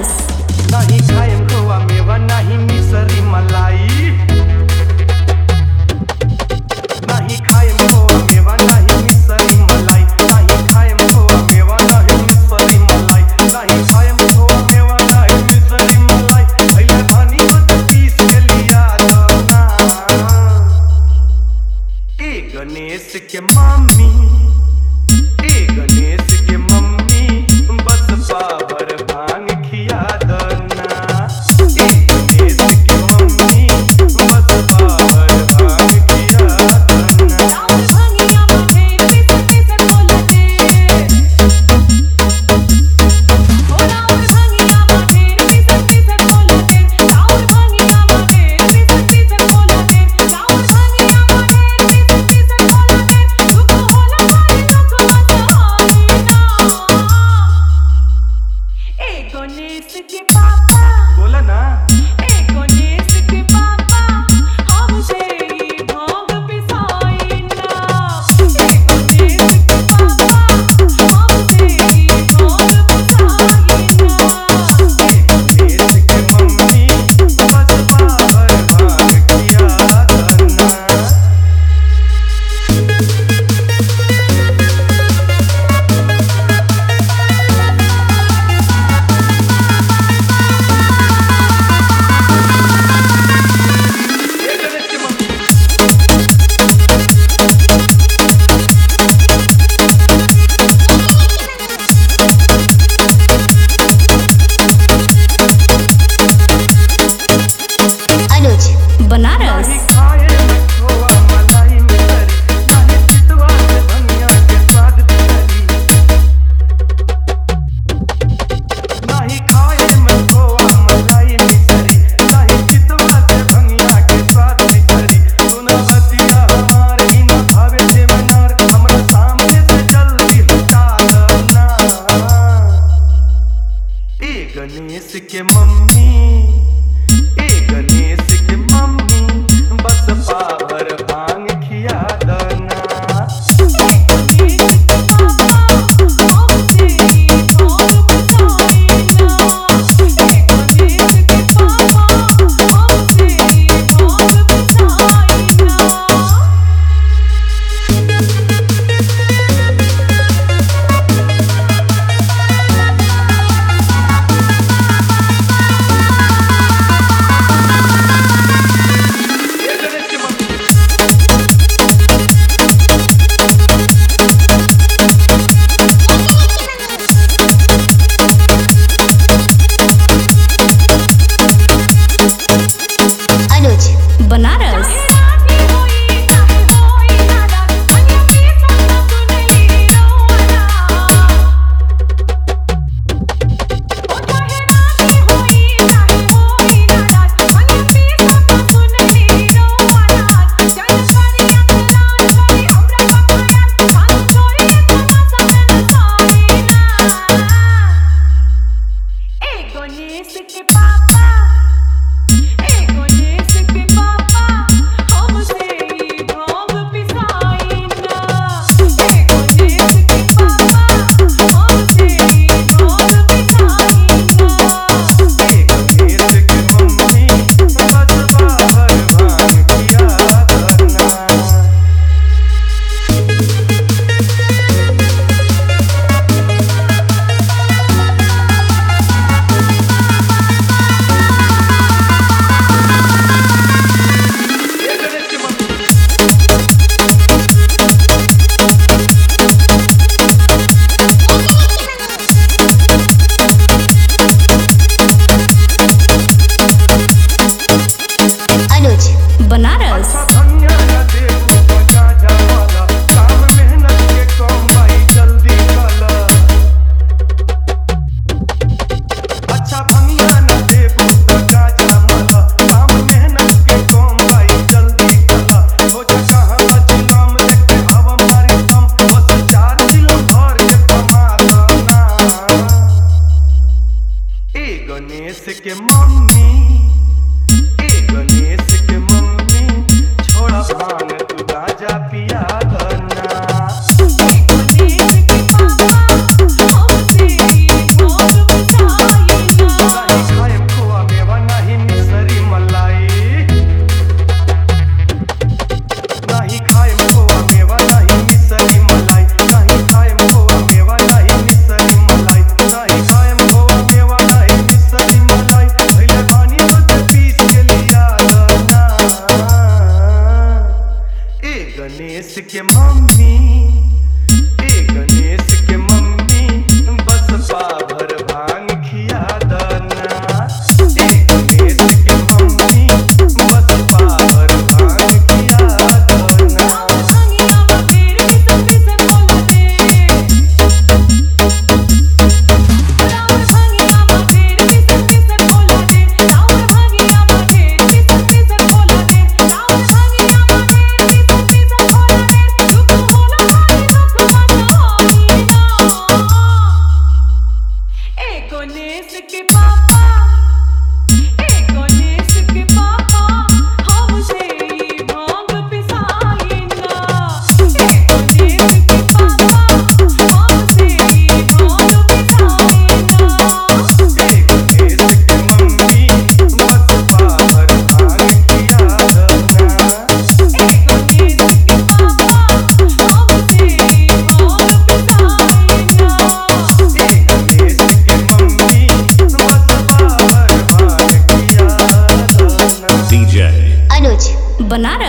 बनारस। नहीं खाएम खोवा मेवा नहीं मिसरी मलाई, नहीं खाएम खोवा मेवा नहीं मिसरी मलाई, नहीं खाएम खोवा मेवा नहीं मिसरी मलाई, नहीं खाएम खोवा मेवा नहीं मिसरी मलाई। भैया पानी मत पीस के लिया दाना। ए गणेश के मम्मी, ए गणेश के मम्मी बस पावर भांग खिया दना। ए गणेश के मम्मी बस पावर भांग खिया दना। राउर भांगिया बाटे पीसे बोलते, ओ राउर भांगिया बाटे पीसे बोलते, राउर भांगिया बाटे पीसे बोलते, राउर भांगिया बाटे पीसे बोलते, दुख होला भाई दुख मत आईना। ए गणेश के पापा बोला ना। ए गणेश के पापा हमसे ही भांग पिसाईना। ए गणेश के पापा हमसे ही भांग पिसाईना। ए गणेश के मम्मी बस पावर भांग खिया दना। अनुज बनारस। नहीं खाए में खोवा मलाई मिसरी, नहीं चितवा से धनिया के स्वाद बिसरी। नहीं खाए में खोवा मलाई मिसरी, नहीं चितवा से धनिया के स्वाद बिसरी। सुना बतिया हमारे ही न भावे देवनार, हमरा सामने से जल्दी हटा दना। ए गणेश के मम्मी, ए गणेश के मम्मी बस पावर भांग खिया दना। ए गणेश के पापा हमसे ही भांग पिसाईना। ए गणेश के पापा हमसे ही भांग पिसाईना। ए गणेश के मम्मी अनुज बनारस। राती होई चाहे होई नाराज, भंगिया पीसा ना सुनली रोवाना। ओ चाहे राती होई चाहे होई नाराज, भंगिया पीसा ना सुनली रोवाना। जय करिया लाल करी हमरा बापाया, खान चोरी तमाशा में नसाईना। ए गणेश के पापा, ए गणेश के पापा हमसे ही भांग पिसाईना। ए गणेश के पापा हमसे ही भांग पिसाईना। ए गणेश के मम्मी बस पावर भांग खिया दना। ए गणेश के मम्मी अनुज बनारस। अच्छा धनिया न देबू तो गाजा वाला, काम मेहनत के कम भाई जल्दी कला। अच्छा भंगिया न देबू तो गाजा वाला, काम मेहनत के कम भाई जल्दी कला। हो जा कहाँ बचनाम देखते हवा मारी दम, बस 4 किलो भर के कमा दना। ए गणेश के मम्मी, ए गणेश के मम्मी छोड़ा भांग तू गाजा पिया दना। ए गणेश के पापा हमसे ही भांग पिसाईना। गणेश के पापा हमसे ही भांग पिसाई ना। गणेश के पापा हमसे ही भांग पिसाई ना। गणेश के मम्मी बस पावर भांग किया दना। गणेश के पापा हमसे ही भांग पिसाई ना। गणेश के मम्मी बस पावर भांग किया दना। DJ अनुज बनारस।